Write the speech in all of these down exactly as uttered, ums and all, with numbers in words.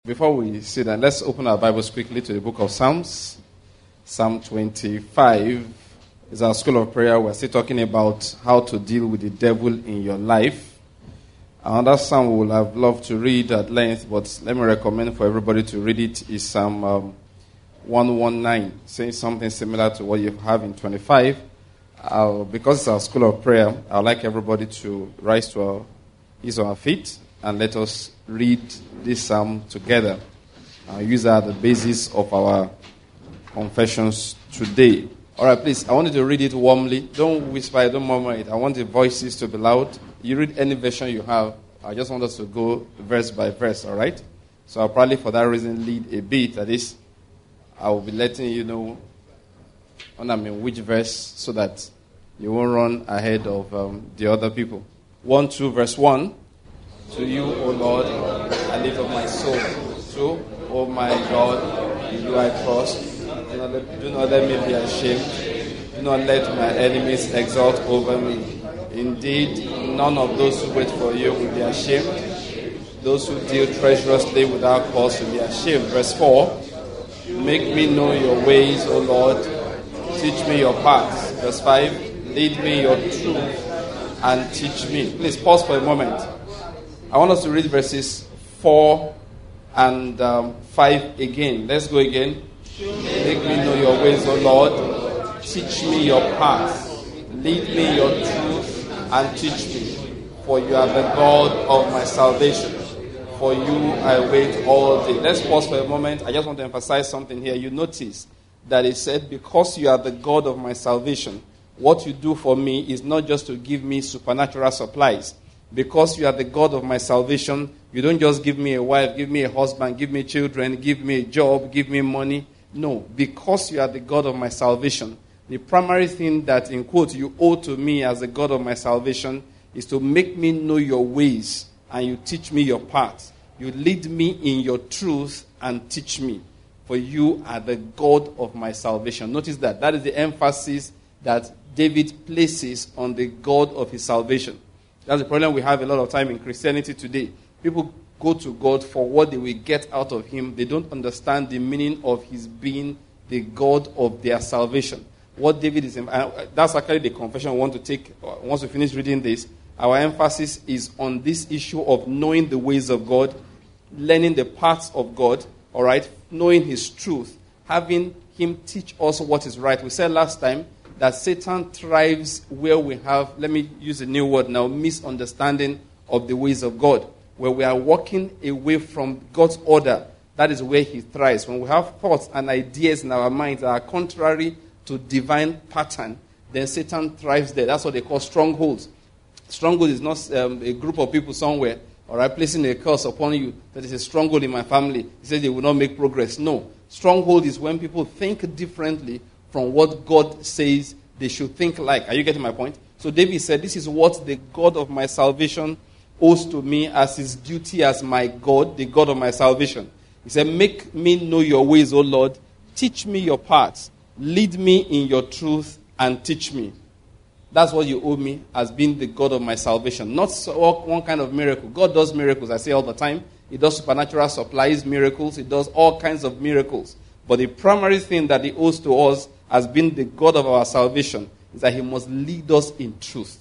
Before we sit down, let's open our Bibles quickly to the book of Psalms. Psalm twenty-five is our school of prayer. We're still talking about how to deal with the devil in your life. Another psalm we would have loved to read at length, but let me recommend for everybody to read it, is Psalm um, one nineteen, saying something similar to what you have in twenty-five. Uh, because it's our school of prayer, I would like everybody to rise to our, ease on our feet and let us read this psalm together. I'll use that as the basis of our confessions today. All right, please, I want you to read it warmly. Don't whisper, don't murmur it. I want the voices to be loud. You read any version you have. I just want us to go verse by verse, all right? So I'll probably, for that reason, lead a bit. That is, I will be letting you know when I'm in which verse so that you won't run ahead of um, the other people. one, two, verse one. To you, O Lord, I lift up my soul. To, O my God, in you I trust. Do not, let, do not let me be ashamed. Do not let my enemies exult over me. Indeed, none of those who wait for you will be ashamed. Those who deal treacherously without cause will be ashamed. Verse four. Make me know your ways, O Lord. Teach me your paths. Verse five. Lead me in your truth and teach me. Please pause for a moment. I want us to read verses four and um, five again. Let's go again. Make me know your ways, O Lord. Teach me your paths. Lead me in your truth and teach me. For you are the God of my salvation. For you I wait all day. Let's pause for a moment. I just want to emphasize something here. You notice that it said, because you are the God of my salvation, what you do for me is not just to give me supernatural supplies. Because you are the God of my salvation, you don't just give me a wife, give me a husband, give me children, give me a job, give me money. No, because you are the God of my salvation, the primary thing that, in quote, you owe to me as the God of my salvation is to make me know your ways and you teach me your paths. You lead me in your truth and teach me. For you are the God of my salvation. Notice that. That is the emphasis that David places on the God of his salvation. That's the problem we have a lot of time in Christianity today. People go to God for what they will get out of him. They don't understand the meaning of his being the God of their salvation. What David is, uh, that's actually the confession I want to take. Once we finish reading this, our emphasis is on this issue of knowing the ways of God, learning the paths of God, all right, knowing his truth, having him teach us what is right. We said last time that Satan thrives where we have, let me use a new word now, misunderstanding of the ways of God. Where we are walking away from God's order, that is where he thrives. When we have thoughts and ideas in our minds that are contrary to divine pattern, then Satan thrives there. That's what they call strongholds. Stronghold is not um, a group of people somewhere, all right, placing a curse upon you. That is a stronghold in my family. He says they will not make progress. No. Stronghold is when people think differently from what God says they should think like. Are you getting my point? So David said, this is what the God of my salvation owes to me as his duty as my God, the God of my salvation. He said, make me know your ways, O Lord. Teach me your paths. Lead me in your truth and teach me. That's what you owe me as being the God of my salvation. Not one kind of miracle. God does miracles, I say all the time. He does supernatural supplies, miracles. He does all kinds of miracles. But the primary thing that he owes to us as being the God of our salvation is that he must lead us in truth.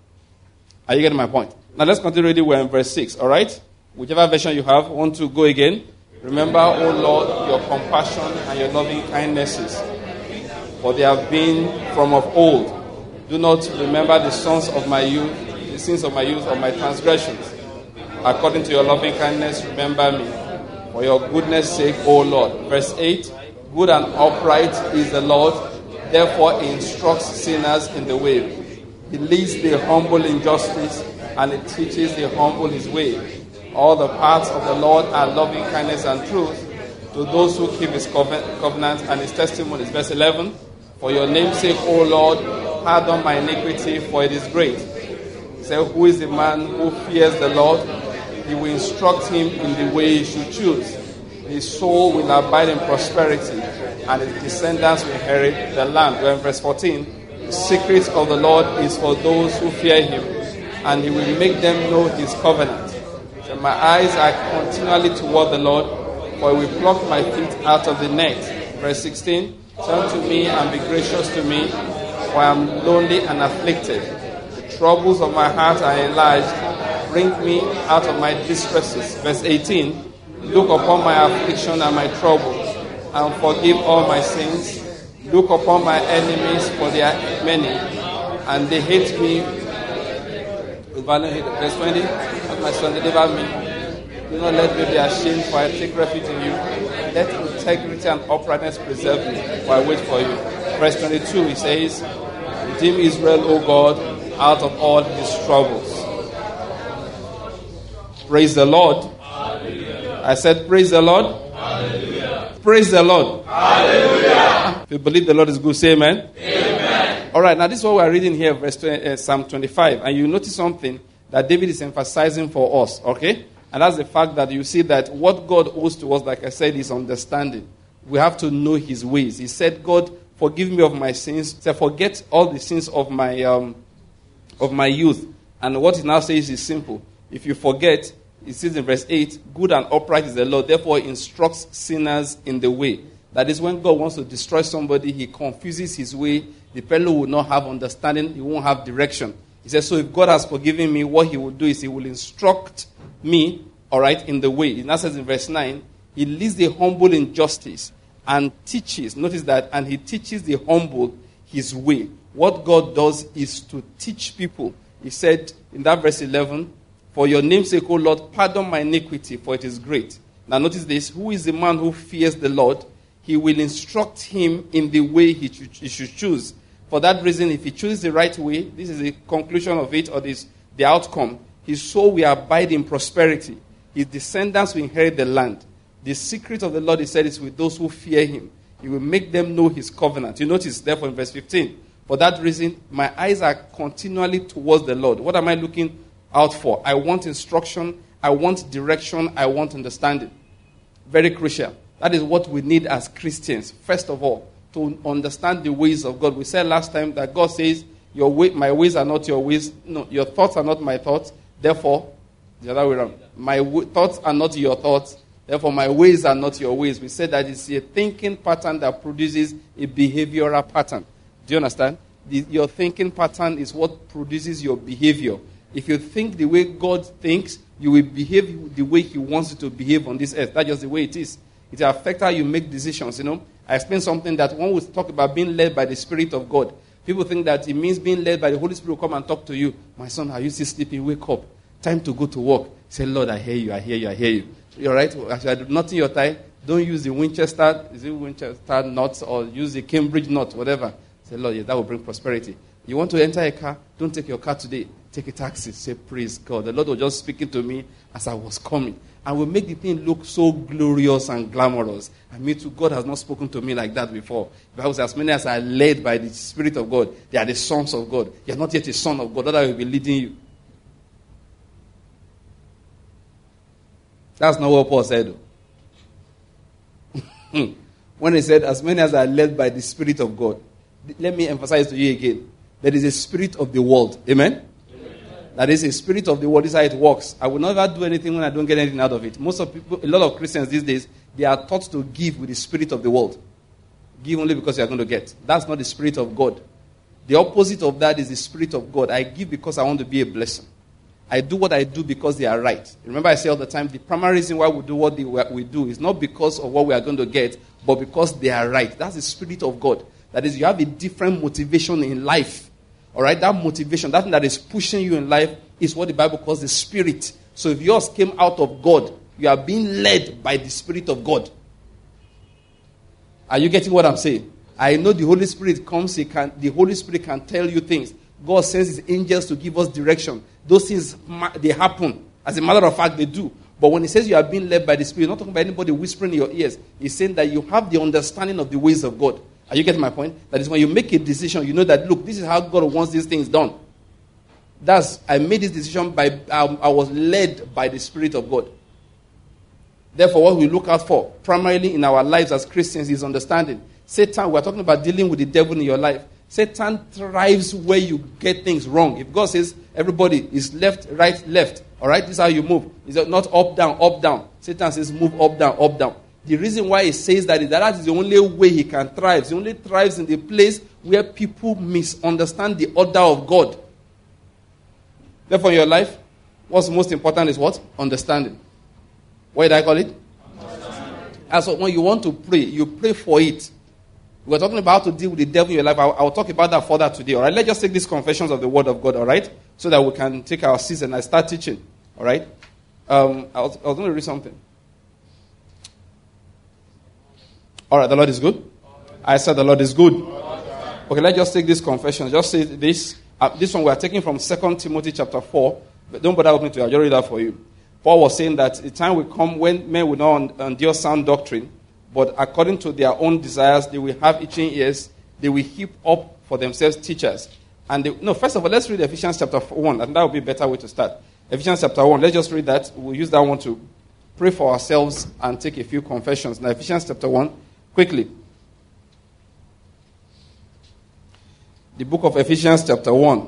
Are you getting my point? Now let's continue reading. We're in verse six, all right? Whichever version you have, want to go again. Remember, O Lord, your compassion and your loving kindnesses, for they have been from of old. Do not remember the sons of my youth, the sins of my youth or my transgressions. According to your loving kindness, remember me. For your goodness' sake, O Lord. Verse eight. Good and upright is the Lord, therefore he instructs sinners in the way. He leads the humble in justice, and he teaches the humble his way. All the paths of the Lord are loving kindness and truth to those who keep his covenant and his testimonies. Verse eleven. For your name's sake, O Lord, pardon my iniquity, for it is great. He said, who is the man who fears the Lord? He will instruct him in the way he should choose. His soul will abide in prosperity, and his descendants will inherit the land. We're in verse fourteen. The secret of the Lord is for those who fear him, and he will make them know his covenant. So my eyes are continually toward the Lord, for he will pluck my feet out of the net. Verse sixteen, turn to me and be gracious to me, for I am lonely and afflicted. The troubles of my heart are enlarged. Bring me out of my distresses. Verse eighteen, look upon my affliction and my troubles, and forgive all my sins. Look upon my enemies, for they are many, and they hate me. Verse twenty, as my son, deliver me. Do not let me be ashamed, for I take refuge in you. Let integrity and uprightness preserve me, for I wait for you. Verse twenty-two, he says, redeem Israel, O God, out of all his troubles. Praise the Lord. Hallelujah. I said, praise the Lord. Hallelujah. Praise the Lord. Hallelujah. If you believe the Lord is good, say amen. Amen. All right, now this is what we're reading here, verse twenty, uh, Psalm twenty-five. And you notice something that David is emphasizing for us, okay? And that's the fact that you see that what God owes to us, like I said, is understanding. We have to know his ways. He said, God, forgive me of my sins. He said, forget all the sins of my um, of my youth. And what he now says is simple. If you forget, it says in verse eight, good and upright is the Lord. Therefore, he instructs sinners in the way. That is, when God wants to destroy somebody, he confuses his way. The fellow will not have understanding. He won't have direction. He says, so if God has forgiven me, what he will do is he will instruct me, all right, in the way. It now says in verse nine, he leads the humble in justice and teaches. Notice that, and he teaches the humble his way. What God does is to teach people. He said in that verse eleven, for your name's sake, O Lord, pardon my iniquity, for it is great. Now notice this, who is the man who fears the Lord? He will instruct him in the way he, ch- he should choose. For that reason, if he chooses the right way, this is the conclusion of it, or this the outcome, his soul will abide in prosperity. His descendants will inherit the land. The secret of the Lord, he said, is with those who fear him. He will make them know his covenant. You notice, therefore, in verse fifteen, for that reason, my eyes are continually towards the Lord. What am I looking out for? I want instruction. I want direction. I want understanding. Very crucial. That is what we need as Christians, first of all, to understand the ways of God. We said last time that God says, "Your way, my ways are not your ways. No, your thoughts are not my thoughts. Therefore," the other way around, my w- thoughts are not your thoughts. Therefore, my ways are not your ways. We said that it's a thinking pattern that produces a behavioral pattern. Do you understand? The, your thinking pattern is what produces your behavior. If you think the way God thinks, you will behave the way he wants you to behave on this earth. That's just the way it is. It will affect how you make decisions, you know. I explained something that when we talk about being led by the Spirit of God, people think that it means being led by the Holy Spirit will come and talk to you. My son, are you still sleeping? Wake up. Time to go to work. Say, Lord, I hear you, I hear you, I hear you. You're right. I do not in your tie. Don't use the Winchester, is it Winchester knot, or use the Cambridge knot, whatever. Say, Lord, yes, that will bring prosperity. You want to enter a car? Don't take your car today. Take a taxi. Say, praise God. The Lord was just speaking to me as I was coming. And will make the thing look so glorious and glamorous. And me too, God has not spoken to me like that before. The Bible says, as many as are led by the Spirit of God, they are the sons of God. You are not yet a son of God. That will be leading you. That's not what Paul said. When he said, as many as are led by the Spirit of God. Let me emphasize to you again. There is a spirit of the world. Amen? That is a spirit of the world. This is how it works. I will never do anything when I don't get anything out of it. Most of people, a lot of Christians these days, they are taught to give with the spirit of the world. Give only because you are going to get. That's not the spirit of God. The opposite of that is the spirit of God. I give because I want to be a blessing. I do what I do because they are right. Remember I say all the time, the primary reason why we do what we do is not because of what we are going to get, but because they are right. That's the spirit of God. That is, you have a different motivation in life. All right, that motivation, that thing that is pushing you in life is what the Bible calls the Spirit. So if yours came out of God, you are being led by the Spirit of God. Are you getting what I'm saying? I know the Holy Spirit comes, he can, the Holy Spirit can tell you things. God sends his angels to give us direction. Those things, they happen. As a matter of fact, they do. But when he says you are being led by the Spirit, not talking about anybody whispering in your ears. He's saying that you have the understanding of the ways of God. Are you getting my point? That is when you make a decision, you know that, look, this is how God wants these things done. That's, I made this decision by, I, I was led by the Spirit of God. Therefore, what we look out for, primarily in our lives as Christians, is understanding. Satan, we're talking about dealing with the devil in your life. Satan thrives where you get things wrong. If God says everybody is left, right, left, all right, this is how you move. It's not up, down, up, down. Satan says move up, down, up, down. The reason why he says that is that that is the only way he can thrive. He only thrives in the place where people misunderstand the order of God. Therefore, in your life, what's most important is what? Understanding. What did I call it? And so when you want to pray, you pray for it. We're talking about how to deal with the devil in your life. I'll, I'll talk about that further today. All right, let's just take these confessions of the word of God. All right, so that we can take our season and start teaching. All right. Um, I was, I was going to read something. All right, the Lord is good. I said the Lord is good. Okay, let's just take this confession. Just say this. Uh, this one we are taking from Second Timothy chapter four. But don't bother with me today. I'll just read that for you. Paul was saying that the time will come when men will not endure sound doctrine, but according to their own desires, they will have itching ears. They will heap up for themselves teachers. And they, no, first of all, let's read Ephesians chapter one. And that would be a better way to start. Ephesians chapter one. Let's just read that. We'll use that one to pray for ourselves and take a few confessions. Now, Ephesians chapter one. Quickly. The book of Ephesians chapter one.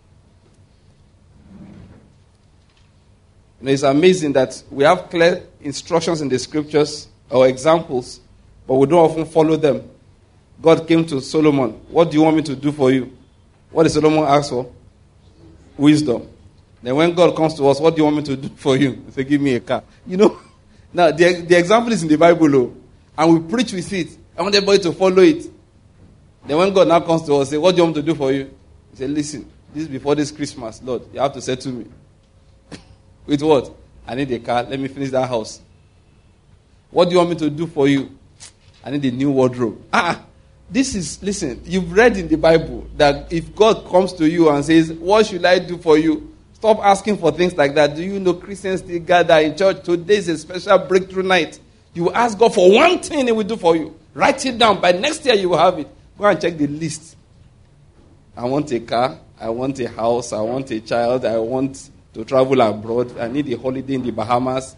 You know, it's amazing that we have clear instructions in the scriptures or examples, but we don't often follow them. God came to Solomon. What do you want me to do for you? What did Solomon ask for? Wisdom. Then when God comes to us, what do you want me to do for you? He said, give me a car. You know, now the, the example is in the Bible, oh, and we preach with it. I want everybody to follow it. Then when God now comes to us, say, what do you want me to do for you? He said, listen, this is before this Christmas, Lord. You have to say to me. With what? I need a car. Let me finish that house. What do you want me to do for you? I need a new wardrobe. Ah, this is, listen, you've read in the Bible that if God comes to you and says, what should I do for you? Stop asking for things like that. Do you know Christians still gather in church? Today is a special breakthrough night. You ask God for one thing, He will do for you. Write it down. By next year, you will have it. Go and check the list. I want a car. I want a house. I want a child. I want to travel abroad. I need a holiday in the Bahamas.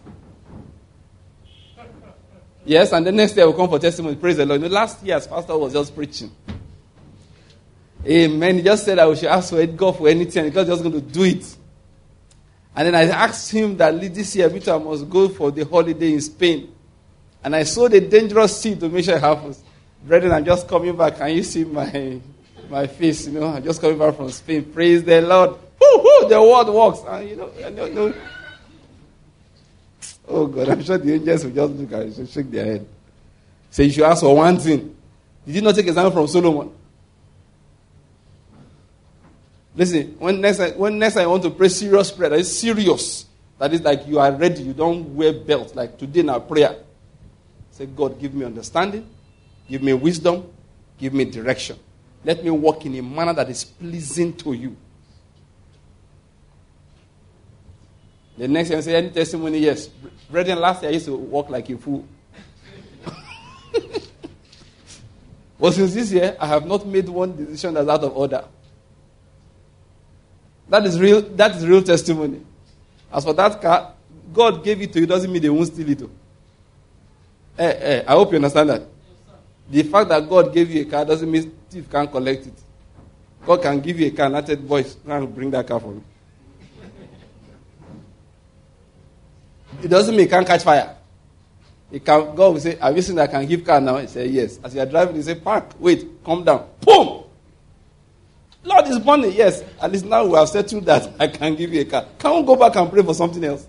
Yes, and the next year will come for testimony. Praise the Lord. You know, last year, as pastor was just preaching. Amen. He just said I should ask for God for anything, and God's just going to do it. And then I asked him that this year, I must go for the holiday in Spain. And I sowed a dangerous seed to make sure it happens. Brethren, I'm just coming back. Can you see my my face? You know, I'm just coming back from Spain. Praise the Lord. Woo-hoo, the word works. And, you know, you know, you know. Oh, God, I'm sure the angels will just look at you and shake their head. Say, you should ask for one thing. Did you not take example from Solomon? Listen, when next, time, when next time I want to pray serious prayer, that is serious. That is like you are ready. You don't wear belts. Like today in our prayer. Say, God, give me understanding. Give me wisdom. Give me direction. Let me walk in a manner that is pleasing to you. The next time I say, any testimony? Yes. Brethren, last year I used to walk like a fool. But since this year, I have not made one decision that's out of order. That is real, that is real testimony. As for that car, God gave it to you, doesn't mean they won't steal it. Eh, eh, I hope you understand that. The fact that God gave you a car doesn't mean thief can't collect it. God can give you a car and I said, boys, try and bring that car for me. It doesn't mean it can't catch fire. It can, God will say, have you seen that I can give car now? He said, yes. As you are driving, he said, park, wait, calm down. Boom! Lord is burning. Yes. At least now we have settled that I can give you a car. Can we go back and pray for something else?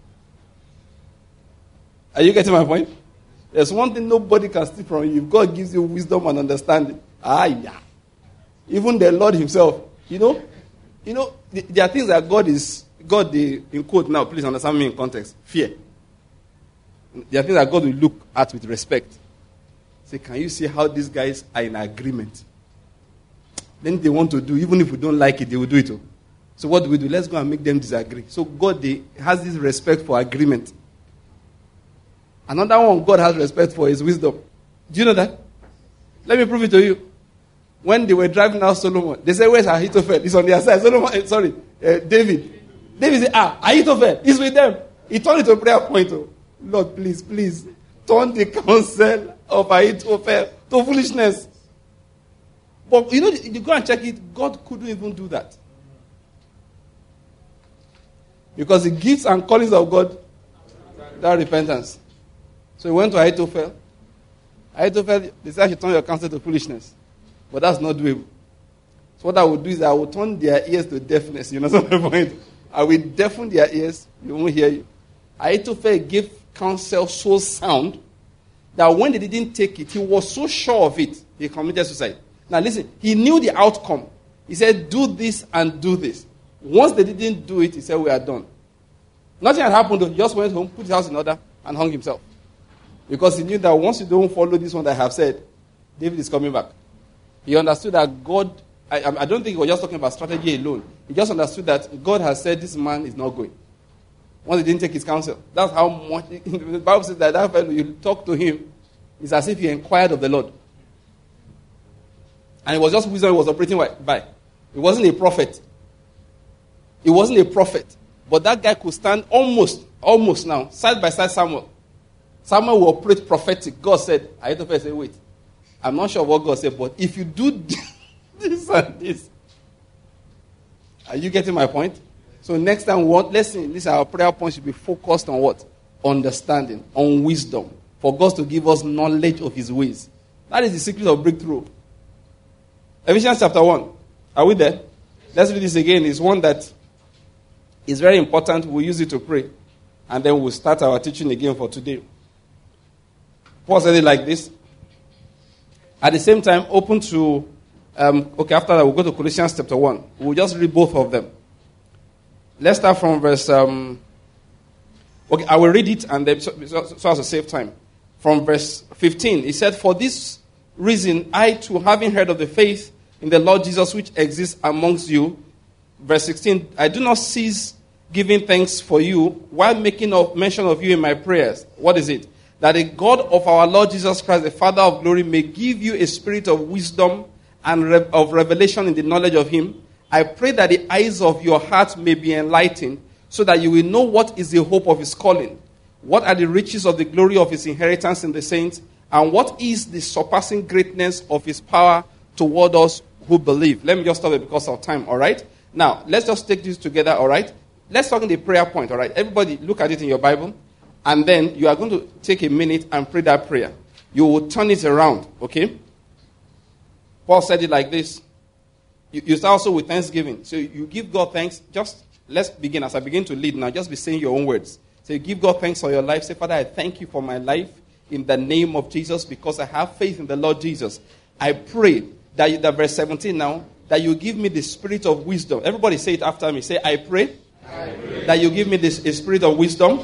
Are you getting my point? There's one thing nobody can steal from you. If God gives you wisdom and understanding. Ah, yeah. Even the Lord himself. You know, you know, there are things that God is, God, the, in quote now, please understand me in context. Fear. There are things that God will look at with respect. Say, can you see how these guys are in agreement? Then they want to do, even if we don't like it, they will do it. So what do we do? Let's go and make them disagree. So God they, has this respect for agreement. Another one God has respect for is wisdom. Do you know that? Let me prove it to you. When they were driving out Solomon, they said, where's Ahithophel? He's on their side. Solomon, sorry, uh, David. David said, ah, Ahithophel, he's with them. He turned it to a prayer point. Oh, Lord, please, please, turn the counsel of Ahithophel to foolishness. But you know, you go and check it, God couldn't even do that. Because the gifts and callings of God, that repentance. So he went to Ahithophel. Ahithophel, they said I should turn your counsel to foolishness. But that's not doable. So what I would do is I would turn their ears to deafness. You know what I'm saying? I will deafen their ears. They won't hear you. Ahithophel gave counsel so sound that when they didn't take it, he was so sure of it, he committed suicide. Now listen, he knew the outcome. He said, do this and do this. Once they didn't do it, he said, we are done. Nothing had happened. He just went home, put his house in order, and hung himself. Because he knew that once you don't follow this one that I have said, David is coming back. He understood that God, I, I don't think he was just talking about strategy alone. He just understood that God has said this man is not going. Once he didn't take his counsel. That's how much, the Bible says that that fellow, you talk to him, it's as if he inquired of the Lord. And it was just wisdom he was operating by. He wasn't a prophet. He wasn't a prophet. But that guy could stand almost, almost now, side by side Samuel. Samuel will operate prophetic. God said, Ahithophel said, wait. I'm not sure what God said, but if you do this and this. Are you getting my point? So next time, what? Listen, this our prayer point should be focused on what? Understanding, on wisdom. For God to give us knowledge of his ways. That is the secret of breakthrough. Ephesians chapter one. Are we there? Let's read this again. It's one that is very important. We'll use it to pray. And then we'll start our teaching again for today. Paul said it like this. At the same time, open to, um, okay, after that, we'll go to Colossians chapter one. We'll just read both of them. Let's start from verse, um, okay, I will read it and then, so, so, so as to save time. From verse fifteen, he said, for this reason, I too, having heard of the faith in the Lord Jesus which exists amongst you, verse sixteen, I do not cease giving thanks for you while making of mention of you in my prayers. What is it? That the God of our Lord Jesus Christ, the Father of glory, may give you a spirit of wisdom and re- of revelation in the knowledge of him. I pray that the eyes of your heart may be enlightened, so that you will know what is the hope of his calling, what are the riches of the glory of his inheritance in the saints, and what is the surpassing greatness of his power toward us who believe. Let me just stop it because of time, all right? Now, let's just take this together, all right? Let's talk in the prayer point, all right? Everybody, look at it in your Bible. And then you are going to take a minute and pray that prayer. You will turn it around, okay? Paul said it like this. You, you start also with thanksgiving. So you give God thanks. Just, let's begin. As I begin to lead now, just be saying your own words. So you give God thanks for your life. Say, Father, I thank you for my life in the name of Jesus because I have faith in the Lord Jesus. I pray that, you, that verse seventeen now, that you give me the spirit of wisdom. Everybody say it after me. Say, I pray, I pray. That you give me this a spirit of wisdom.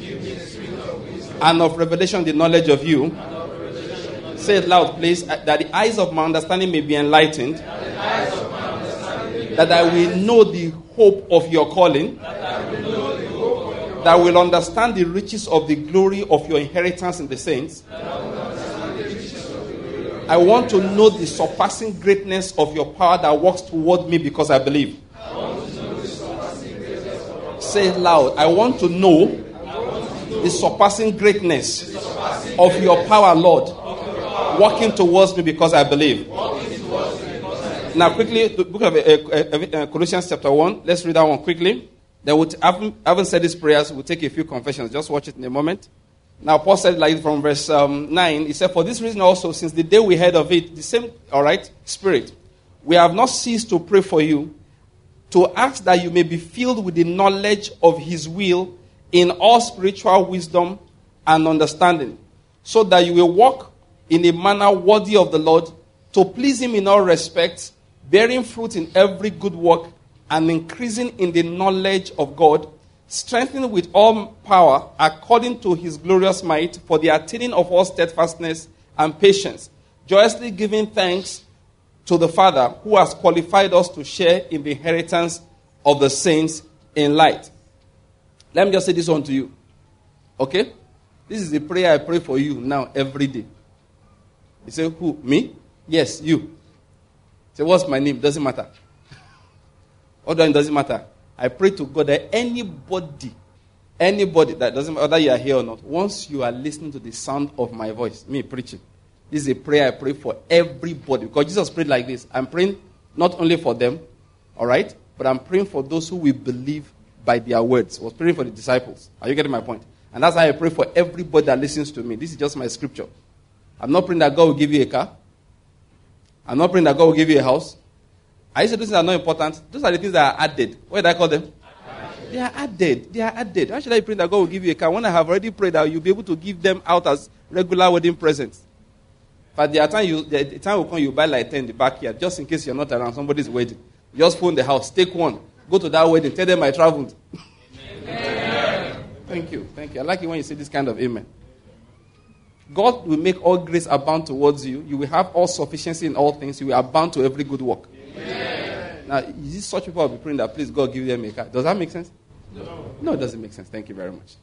And of revelation, the knowledge of you. Of Say it loud, please. That the eyes of my understanding may be enlightened. That, understanding that I will know the hope of your calling. That I will know the hope of your calling. That will understand the riches of the glory of your inheritance in the saints. That I will understand the riches of the glory of I want to know the surpassing greatness of your power that works toward me because I believe. I want to know the surpassing greatness of your power. Say it loud. I want to know the surpassing greatness the surpassing of greatness your power, Lord, your power, working Lord. Towards me because I believe. Because I now, quickly, the book of uh, uh, uh, Colossians chapter one. Let's read that one quickly. Then we'll t- haven't, haven't said these prayers. We'll take a few confessions. Just watch it in a moment. Now, Paul said like from verse um, nine. He said, for this reason also, since the day we heard of it, the same, all right, Spirit, we have not ceased to pray for you, to ask that you may be filled with the knowledge of his will in all spiritual wisdom and understanding, so that you will walk in a manner worthy of the Lord, to please him in all respects, bearing fruit in every good work, and increasing in the knowledge of God, strengthened with all power according to his glorious might, for the attaining of all steadfastness and patience, joyously giving thanks to the Father, who has qualified us to share in the inheritance of the saints in light. Let me just say this one to you. Okay? This is the prayer I pray for you now every day. You say, who? Me? Yes, you. Say, what's my name? Doesn't matter. What do I mean? Doesn't matter. I pray to God that anybody, anybody, that doesn't matter whether you are here or not, once you are listening to the sound of my voice, me preaching, this is a prayer I pray for everybody. Because Jesus prayed like this. I'm praying not only for them, all right, but I'm praying for those who will believe by their words. I was praying for the disciples. Are you getting my point? And that's how I pray for everybody that listens to me. This is just my scripture. I'm not praying that God will give you a car. I'm not praying that God will give you a house. I say those things are not important. Those are the things that are added. What did I call them? Added. They are added. They are added. Why should I pray that God will give you a car when I have already prayed that you'll be able to give them out as regular wedding presents? But the time you, the time will come, you buy like ten in the backyard, just in case you're not around, somebody's wedding. You just phone the house, take one, go to that wedding, tell them I traveled. Amen. Thank you, thank you. I like it when you say this kind of amen. God will make all grace abound towards you. You will have all sufficiency in all things. You will abound to every good work. Amen. Now, is this such people will be praying that please God give them a car? Does that make sense? No. No, it doesn't make sense. Thank you very much.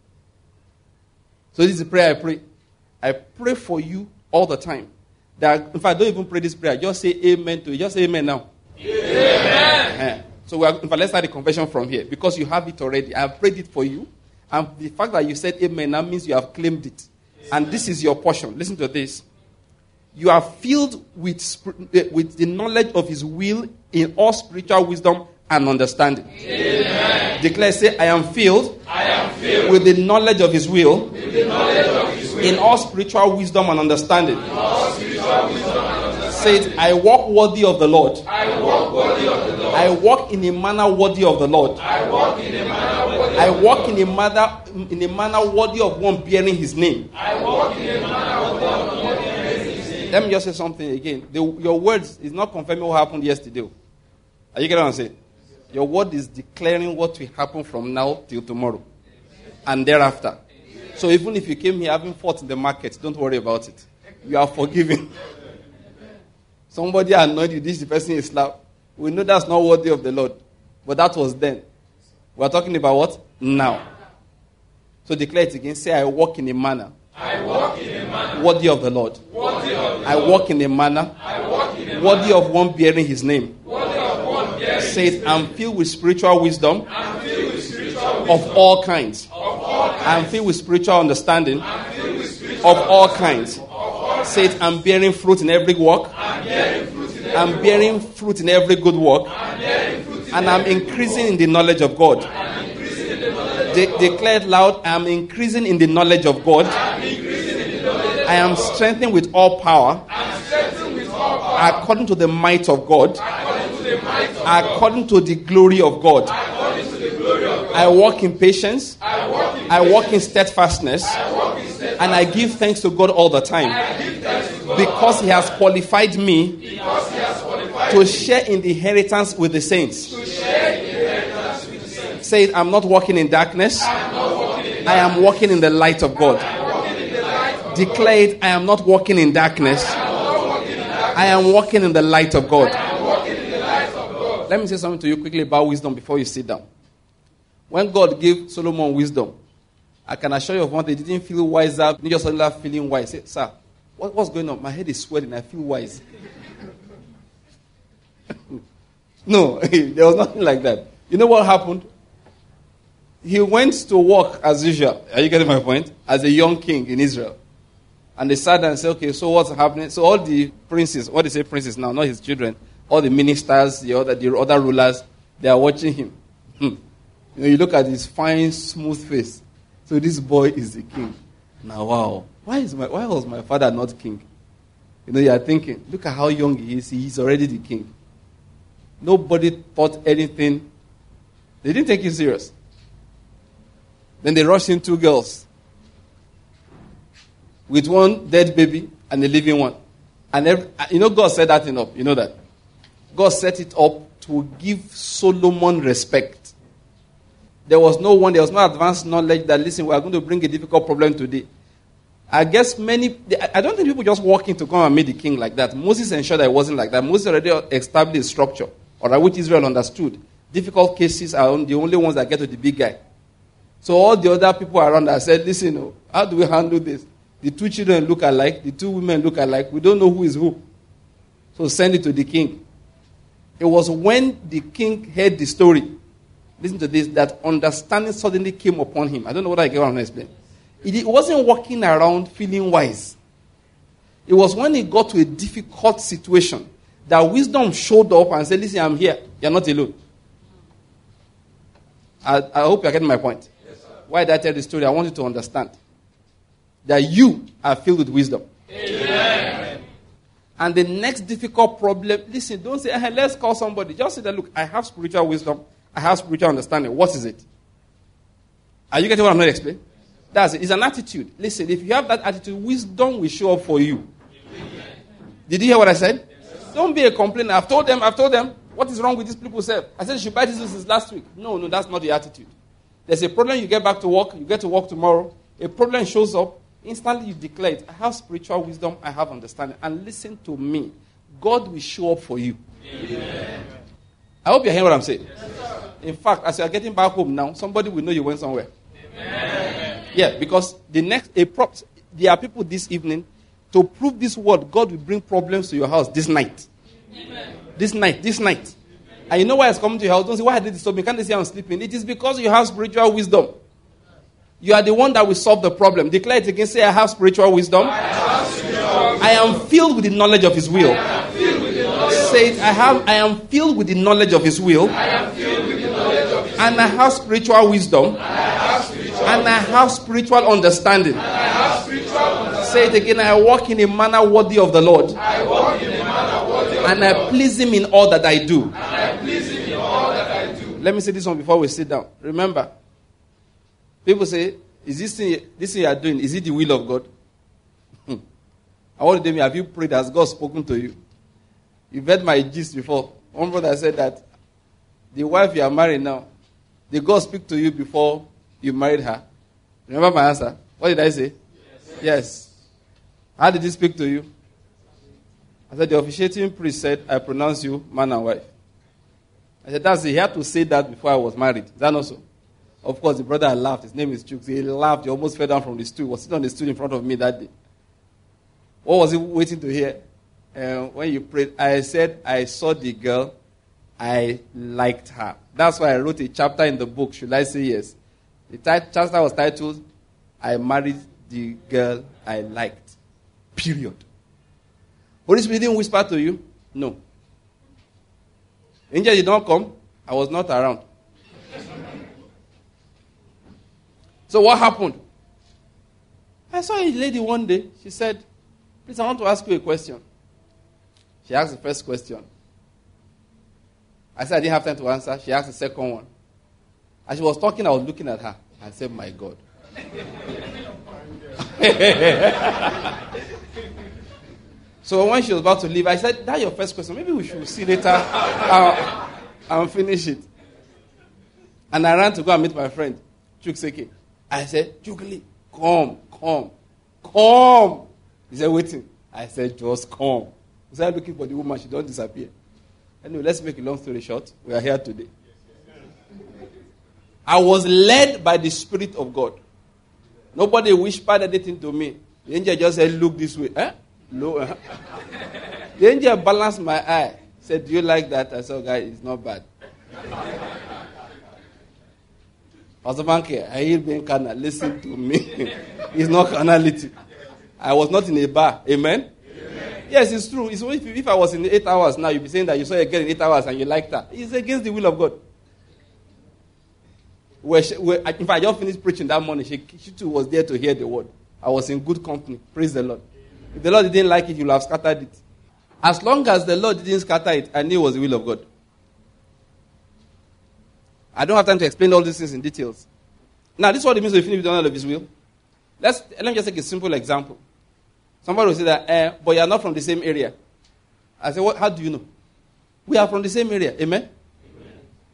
So this is the prayer I pray. I pray for you all the time. That if I don't even pray this prayer, just say amen to it. Just say amen now. Amen. Uh, so we are, in fact, let's start the confession from here. Because you have it already. I have prayed it for you. And the fact that you said amen now means you have claimed it. And this is your portion. Listen to this. You are filled with, with the knowledge of his will in all spiritual wisdom and understanding. Amen. Declare, say, I am filled, I am filled with the knowledge of his will, with the knowledge of his will in all spiritual wisdom and understanding. In all spiritual wisdom and understanding. Say it, I walk worthy of the Lord. I walk worthy of the Lord. I walk in a manner worthy of the Lord. I walk in a manner worthy. I walk in a manner in a manner worthy of one bearing his name. I walk in a manner worthy of one bearing his name. Let me just say something again. The, your words is not confirming what happened yesterday. Are you getting what I'm saying? Your word is declaring what will happen from now till tomorrow and thereafter. So even if you came here having fought in the market, don't worry about it. You are forgiven. Somebody annoyed you, this the person is slapped. We know that's not worthy of the Lord. But that was then. We are talking about what? Now. So declare it again. Say, I walk in a manner. I walk in a manner worthy of the Lord. Worthy of the I Lord. walk in a manner I walk in a worthy manner, of one bearing his name. Worthy of one bearing Say it, I'm filled with spiritual wisdom. I'm filled with spiritual wisdom of all kinds. Of all kinds. I'm filled with spiritual understanding. I'm filled with spiritual of all kinds. Of all kinds. Say it, I'm bearing fruit in every work. I'm bearing fruit in every, I'm bearing fruit in every good work. I'm bearing fruit in and I'm increasing in the knowledge of God. De- declare it loud, I am increasing in the knowledge of God. I am, I am strengthened with all power, with all power according to the might of God, according to the, might of according God. To the glory of God. To glory of God. I walk in patience, I walk in, I walk in steadfastness, I walk in steadfastness, and I give thanks to God all the time. Because he has qualified me has qualified to me share in the inheritance with the saints. Say it, I'm not walking in darkness. Walking in I am walking in the light of God. Of Declare it, I am not walking in darkness. I am walking in the light of God. God. Let me say something to you quickly about wisdom before you sit down. When God gave Solomon wisdom, I can assure you of one thing, he didn't feel wiser, he just started feeling wise. Say, sir, what, what's going on? My head is swelling, I feel wise. No, there was nothing like that. You know what happened? He went to work as usual. Are you getting my point? As a young king in Israel. And they sat and said, okay, so what's happening? So all the princes, what they say princes now, not his children, all the ministers, the other, the other rulers, they are watching him. Hmm. You know, you look at his fine, smooth face. So this boy is the king. Now, wow. Why is my, why was my father not king? You know, you are thinking, look at how young he is. He's already the king. Nobody thought anything. They didn't take it serious. Then they rushed in two girls with one dead baby and a living one. And every, you know God set that thing up. You know that. God set it up to give Solomon respect. There was no one, there was no advanced knowledge that, listen, we are going to bring a difficult problem today. I guess many, I don't think people just walk in to come and meet the king like that. Moses ensured that it wasn't like that. Moses already established a structure, or that which Israel understood. Difficult cases are the only ones that get to the big guy. So all the other people around that said, listen, oh, how do we handle this? The two children look alike, the two women look alike. We don't know who is who. So send it to the king. It was when the king heard the story, listen to this, that understanding suddenly came upon him. I don't know what I get on to explain. It wasn't walking around feeling wise. It was when he got to a difficult situation that wisdom showed up and said, listen, I'm here. You're not alone. I, I hope you're getting my point. Yes, sir. Why did I tell the story? I want you to understand that you are filled with wisdom. Amen. And the next difficult problem, listen, don't say, hey, let's call somebody. Just say that, look, I have spiritual wisdom. I have spiritual understanding. What is it? Are you getting what I'm not explaining? That's it. It's an attitude. Listen, if you have that attitude, wisdom will show up for you. Amen. Did you hear what I said? Yes. Don't be a complainer. I've told them, I've told them, what is wrong with these people? Say, I said, you should buy this since last week. No, no, that's not the attitude. There's a problem, you get back to work, you get to work tomorrow. A problem shows up, instantly you declare it. I have spiritual wisdom, I have understanding. And listen to me. God will show up for you. Amen. I hope you're hearing what I'm saying. Yes, in fact, as you're getting back home now, somebody will know you went somewhere. Amen. Yeah, because the next, a prop, there are people this evening, to prove this word, God will bring problems to your house this night. Amen. This night, this night. Amen. And you know why it's coming to your house? Don't say, why did they disturb me? Can't they say I'm sleeping? It is because you have spiritual wisdom. You are the one that will solve the problem. Declare it again. Say, I have spiritual wisdom. I, have spiritual wisdom. I am filled with the knowledge of His will. Say it. I have. I am filled with the knowledge of His will. I am filled with the knowledge of His will. And I have spiritual wisdom. And I have spiritual, and I have spiritual understanding. And I have spiritual understanding. Say it again. I walk in a manner worthy of the Lord. I walk in a manner worthy of and the Lord. And I please Him in all that I do. And I please Him in all that I do. Let me say this one before we sit down. Remember. People say, is this thing, this thing you are doing, is it the will of God? I want to tell you, have you prayed? Has God spoken to you? You've heard my gist before. One brother said that the wife you are married now, did God speak to you before you married her? Remember my answer? What did I say? Yes. Yes. How did He speak to you? I said, the officiating priest said, I pronounce you man and wife. I said, that's it. He had to say that before I was married. Is that not so? Of course, the brother laughed. His name is Chooks. He laughed. He almost fell down from the stool. He was sitting on the stool in front of me that day. What was he waiting to hear? Uh, when you prayed, I said, I saw the girl. I liked her. That's why I wrote a chapter in the book. Should I say yes? The t- chapter was titled, I married the girl I liked. Period. Holy Spirit didn't whisper to you? No. Angel, you don't come? I was not around. So what happened? I saw a lady one day. She said, please, I want to ask you a question. She asked the first question. I said I didn't have time to answer. She asked the second one. As she was talking, I was looking at her. I said, my God. So when she was about to leave, I said, that's your first question. Maybe we should see later uh, and finish it. And I ran to go and meet my friend, Chukseke. I said, Chukli, come, come, come. He said, waiting. I said, just come. He said, looking for the woman. She don't disappear. Anyway, let's make a long story short. We are here today. I was led by the Spirit of God. Nobody whispered anything to me. The angel just said, look this way. Eh? Low, uh-huh. The angel balanced my eye. Said, do you like that? I said, guy, it's not bad. Pastor Banke, I hear being carnal. Listen to me. It's not carnality. I was not in a bar. Amen? Amen. Yes, it's true. It's if, if I was in eight hours now, you'd be saying that you saw a girl in eight hours and you liked her. It's against the will of God. Where she, where, in fact, I just finished preaching that morning. She, she too was there to hear the word. I was in good company. Praise the Lord. If the Lord didn't like it, you'll have scattered it. As long as the Lord didn't scatter it, I knew it was the will of God. I don't have time to explain all these things in details. Now, this is what it means to be finished with the knowledge of His will. Let's, let me just take a simple example. Somebody will say that, eh, but you are not from the same area. I say, what? How do you know? We are from the same area. Amen? Amen?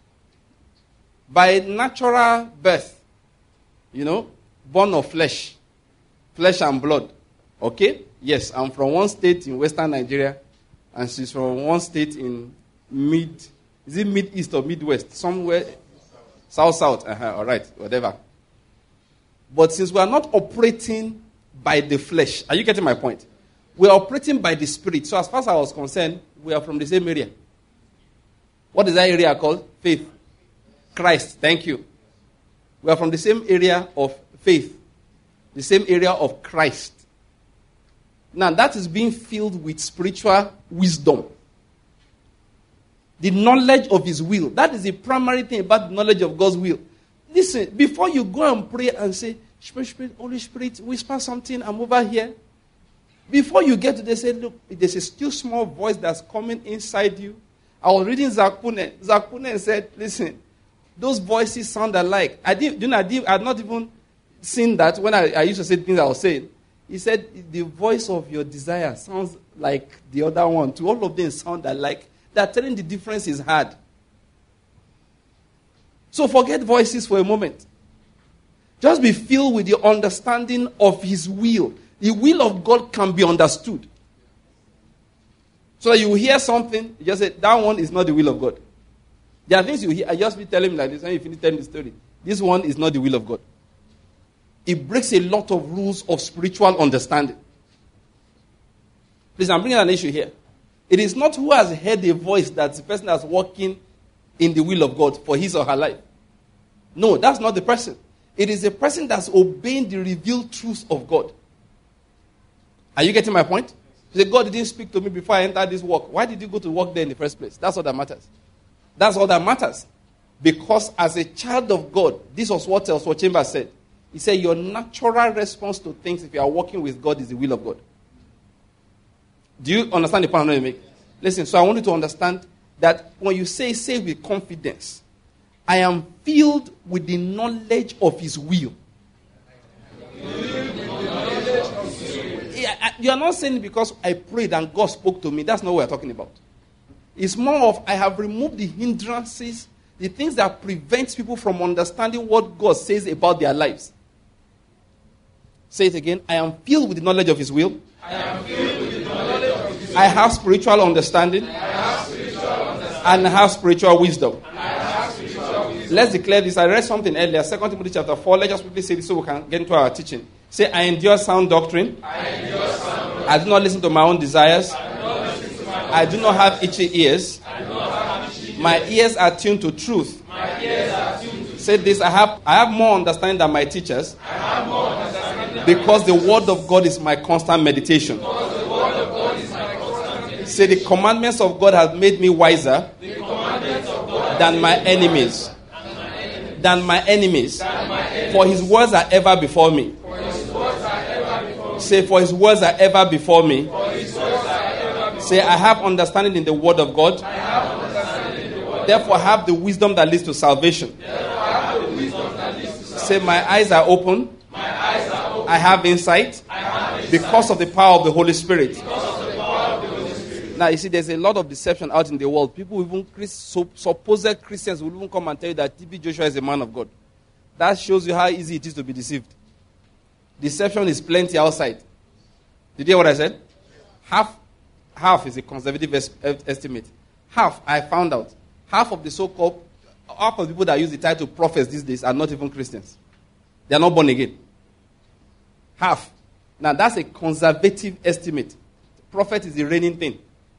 By natural birth, you know, born of flesh, flesh and blood. Okay? Yes, I'm from one state in western Nigeria, and she's from one state in mid, is it mid-east or mid-west? Somewhere, south-south. Uh-huh, all right, whatever. But since we are not operating by the flesh, are you getting my point? We are operating by the Spirit. So as far as I was concerned, we are from the same area. What is that area called? Faith. Christ. Thank you. We are from the same area of faith. The same area of Christ. Now that is being filled with spiritual wisdom. The knowledge of His will. That is the primary thing about the knowledge of God's will. Listen, before you go and pray and say, Spirit, Spirit, Holy Spirit, whisper something, I'm over here. Before you get to this, say, look, there's a still small voice that's coming inside you. I was reading Zakpunen. Zakpunen said, listen, those voices sound alike. I didn't, you know, I, did, I had not even seen that when I, I used to say things I was saying. He said, the voice of your desire sounds like the other one. To all of them sound alike. That telling the difference is hard. So forget voices for a moment. Just be filled with the understanding of his will. The will of God can be understood. So that you hear something, you just say, that one is not the will of God. There are things you hear, I just be telling him like this, when you finish telling the story. This one is not the will of God. It breaks a lot of rules of spiritual understanding. Please, I'm bringing an issue here. It is not who has heard a voice that's the person that's walking in the will of God for his or her life. No, that's not the person. It is a person that's obeying the revealed truths of God. Are you getting my point? You say, God didn't speak to me before I entered this work. Why did you go to work there in the first place? That's all that matters. That's all that matters. Because as a child of God, this was what Oswald Chambers said. He said, your natural response to things if you are working with God is the will of God. Do you understand the point I'm trying to make? Listen, so I want you to understand that when you say, say with confidence, I am filled with the knowledge of his will. You are not saying it because I prayed and God spoke to me. That's not what we're talking about. It's more of I have removed the hindrances, the things that prevent people from understanding what God says about their lives. Say it again. I am filled with the knowledge of his will. I am filled with the knowledge of his will. I have spiritual understanding. I have spiritual understanding. And I have spiritual wisdom. And I have spiritual wisdom. Let's declare this. I read something earlier. Second Timothy chapter four. Let's just quickly say this so we can get into our teaching. Say, I endure sound doctrine. I endure sound doctrine. I do not listen to my own desires. I do not listen to my own I do not have itchy ears. I do not have itchy ears. My ears are tuned to truth. My ears are tuned to Say this, I have I have more understanding than my teachers. I have more understanding than Because the word of God is my constant meditation. Because the word of God is my constant meditation. Say the commandments of God have made me wiser The commandments of God than my enemies. Than my enemies. than my enemies. For his words are ever before me. For his words are ever before me. Say, for his words are ever before me. For his words are ever before Say, I have understanding in the word of God. me. I have understanding in the word. Therefore, I have the wisdom that leads to salvation. Therefore, I have the wisdom that leads to salvation. Say, my eyes are open. My eyes are open. I have insight I have insight. because of the power of the Holy Spirit. Because of the power of the Holy Spirit. Now, you see, there's a lot of deception out in the world. People, even Chris, so, supposed Christians, will even come and tell you that T B Joshua is a man of God. That shows you how easy it is to be deceived. Deception is plenty outside. Did you hear what I said? Half, half is a conservative es- estimate. Half, I found out, half of the so-called, half of the people that use the title prophets these days are not even Christians. They are not born again. Half. Now, that's a conservative estimate. Prophet is the reigning thing.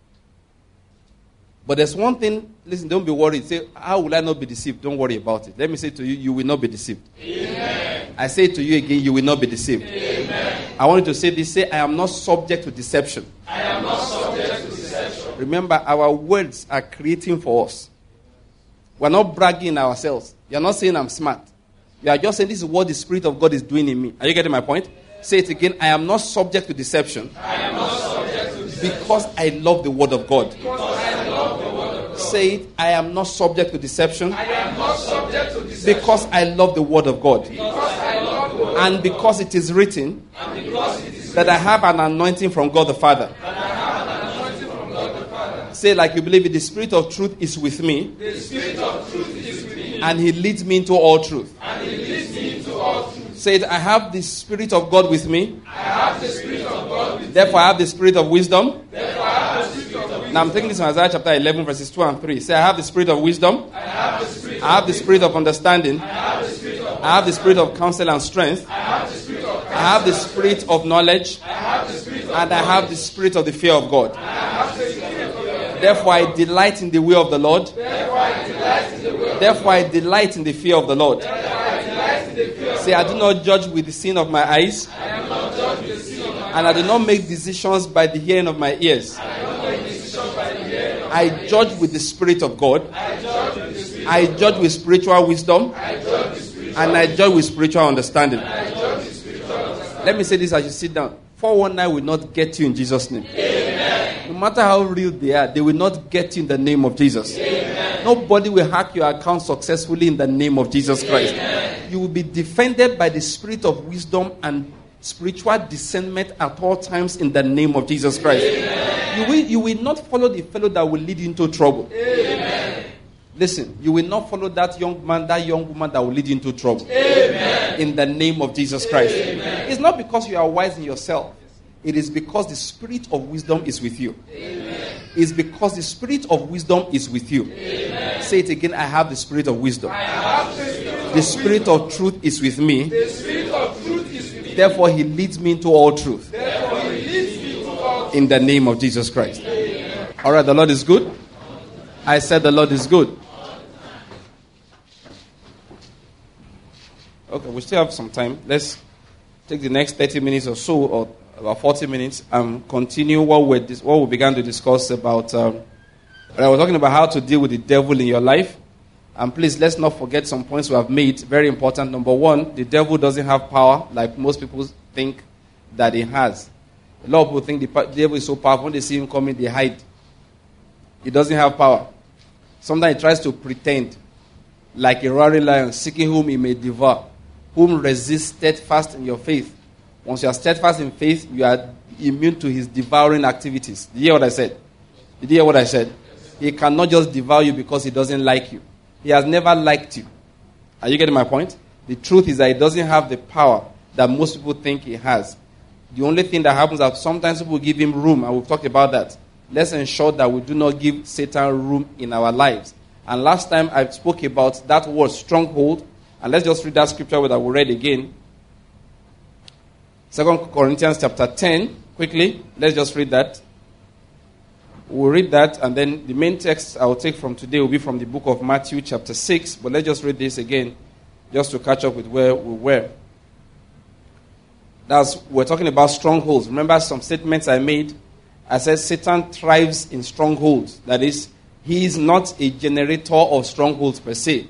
But there's one thing, listen, don't be worried. Say, how will I not be deceived? Don't worry about it. Let me say to you, you will not be deceived. Amen. I say to you again, you will not be deceived. Amen. I want you to say this, say, I am not subject to deception. I am not subject to deception. Remember, our words are creating for us. We're not bragging ourselves. You're not saying I'm smart. You are just saying this is what the Spirit of God is doing in me. Are you getting my point? Say it again. I am not subject to deception. I am not subject to deception. Because I love the Word of God. Because I love the word of God. Say it. I am not subject to deception. I am not subject to deception. Because I love the Word of God. Because I love the word. And because it is written And because it is that I have an anointing from God the Father. that I have an anointing from God the Father. Say like you believe it. The Spirit of truth is with me. The Spirit of truth is with me. And He leads me into all truth. And He leads me into all truth. Say it. I have the Spirit of God with me. I have the Spirit of God with me. Therefore I have the Spirit of wisdom. Therefore I have the Spirit of wisdom. Now I'm taking this from Isaiah chapter eleven verses two and three. Say I have the Spirit of wisdom. I have the Spirit I have the Spirit of understanding. I have the Spirit of I have the Spirit of counsel and strength. I have the Spirit of I have the Spirit of knowledge. I have the Spirit of And I have the Spirit of the fear of God. I have the Spirit of God. Therefore I delight in the way of the Lord. Therefore I delight in the word. Therefore I delight in the fear of the Lord. Therefore I delight in the fear of Say I do not judge with the sin of my eyes. I am not judged with the sin of my And I do not make decisions by the hearing of my ears. I don't make decisions by the hearing of I judge with the Spirit of God. I judge with the Spirit. I judge with spiritual wisdom. I judge with spiritual And I judge with spiritual understanding. Let me say this as you sit down. four one nine will not get you in Jesus' name. Amen. No matter how real they are, they will not get you in the name of Jesus. Amen. Nobody will hack your account successfully in the name of Jesus Christ. Amen. You will be defended by the spirit of wisdom and spiritual discernment at all times in the name of Jesus Christ. Amen. You will, you will not follow the fellow that will lead you into trouble. Amen. Listen, you will not follow that young man, that young woman that will lead you into trouble. Amen. In the name of Jesus Christ. Amen. It's not because you are wise in yourself. It is because the spirit of wisdom is with you. Amen. It's because the spirit of wisdom is with you. Amen. Say it again, I have the spirit of wisdom. I have the spirit of, the spirit of truth is with me. The spirit of truth is with me. Therefore he leads me into all truth. Therefore he leads me into all truth. In the name of Jesus Christ. Amen. All right, the Lord is good. I said the Lord is good. Okay, we still have some time. Let's take the next thirty minutes or so, or about forty minutes, and continue what we what we began to discuss about. Um, I was talking about how to deal with the devil in your life. And please, let's not forget some points we have made. Very important. Number one, the devil doesn't have power like most people think that he has. A lot of people think the devil is so powerful. When they see him coming, they hide. He doesn't have power. Sometimes he tries to pretend like a roaring lion, seeking whom he may devour. Whom resist steadfast in your faith. Once you are steadfast in faith, you are immune to his devouring activities. Did you hear what I said? Did you hear what I said? He cannot just devour you because he doesn't like you. He has never liked you. Are you getting my point? The truth is that he doesn't have the power that most people think he has. The only thing that happens is that sometimes people give him room, and we've talked about that. Let's ensure that we do not give Satan room in our lives. And last time I spoke about that word stronghold. And let's just read that scripture that we read again. Second Corinthians chapter ten. Quickly, let's just read that. We'll read that, and then the main text I will take from today will be from the book of Matthew chapter six. But let's just read this again, just to catch up with where we were. That's, we're talking about strongholds. Remember some statements I made? I said Satan thrives in strongholds. That is, he is not a generator of strongholds per se.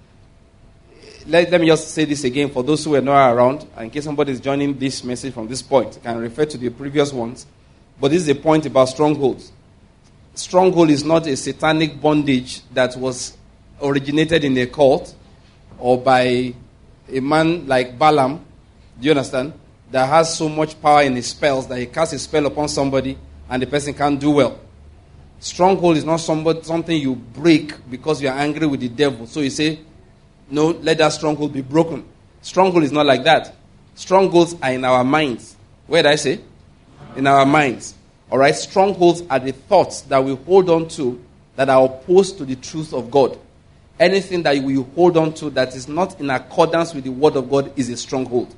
Let, let me just say this again for those who are not around, in case somebody is joining this message from this point. I can refer to the previous ones. But this is a point about strongholds. Stronghold is not a satanic bondage that was originated in a cult or by a man like Balaam, do you understand, that has so much power in his spells that he casts a spell upon somebody and the person can't do well. Stronghold is not somebody, something you break because you are angry with the devil. So you say, no, let that stronghold be broken. Stronghold is not like that. Strongholds are in our minds. Where did I say? In our minds. All right? Strongholds are the thoughts that we hold on to that are opposed to the truth of God. Anything that we hold on to that is not in accordance with the word of God is a stronghold.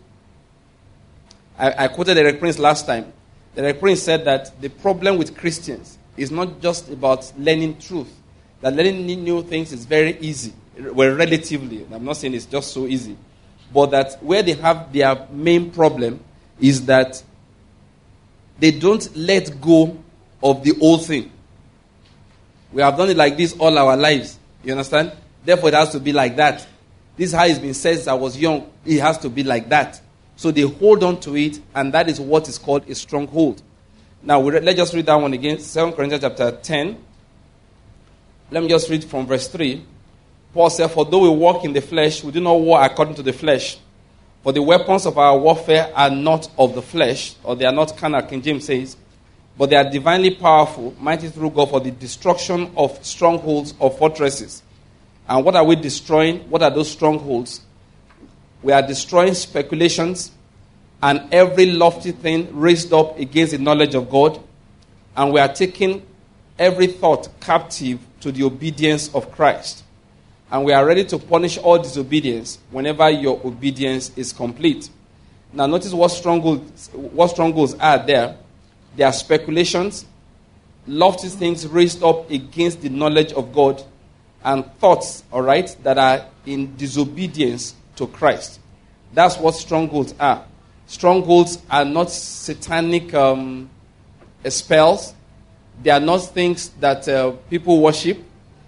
I, I quoted Derek Prince last time. Derek Prince said that the problem with Christians is not just about learning truth. That learning new things is very easy. Well, relatively. I'm not saying it's just so easy. But that where they have their main problem is that they don't let go of the old thing. We have done it like this all our lives. You understand? Therefore, it has to be like that. This is how it's been said since I was young. It has to be like that. So they hold on to it, and that is what is called a stronghold. Now, we re- let's just read that one again. Second Corinthians chapter ten. Let me just read from verse three. Paul said, for though we walk in the flesh, we do not war according to the flesh. For the weapons of our warfare are not of the flesh, or they are not carnal, King James says, but they are divinely powerful, mighty through God for the destruction of strongholds of fortresses. And what are we destroying? What are those strongholds? We are destroying speculations and every lofty thing raised up against the knowledge of God. And we are taking every thought captive to the obedience of Christ. And we are ready to punish all disobedience whenever your obedience is complete. Now notice what strongholds, what strongholds are there. They are speculations, lofty things raised up against the knowledge of God, and thoughts, all right, that are in disobedience to Christ. That's what strongholds are. Strongholds are not satanic um, spells. They are not things that uh, people worship.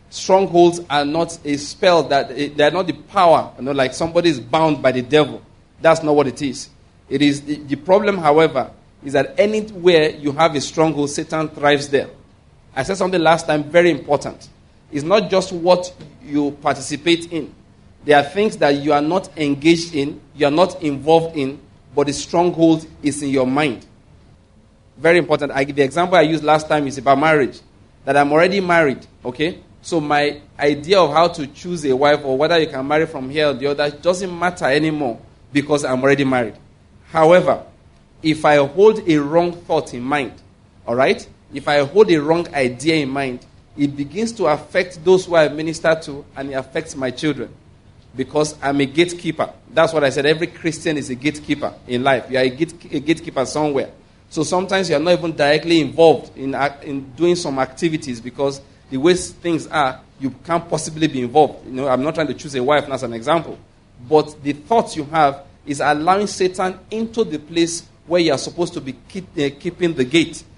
strongholds are not a spell, that they are not the power, you know, like somebody is bound by the devil. That's not what it is. It is the, the problem, however, is that anywhere you have a stronghold, Satan thrives there. I said something last time, very important. It's not just what you participate in. There are things that you are not engaged in, you are not involved in, but the stronghold is in your mind. Very important. I, the example I used last time is about marriage. That I'm already married, okay? So my idea of how to choose a wife or whether you can marry from here or the other doesn't matter anymore because I'm already married. However, if I hold a wrong thought in mind, all right? If I hold a wrong idea in mind, it begins to affect those who I minister to, and it affects my children because I'm a gatekeeper. That's what I said. Every Christian is a gatekeeper in life. You are a, gate, a gatekeeper somewhere. So sometimes you are not even directly involved in, in doing some activities because the way things are, you can't possibly be involved. You know, I'm not trying to choose a wife as an example. But the thoughts you have is allowing Satan into the place where you are supposed to be keep, uh, keeping the gate.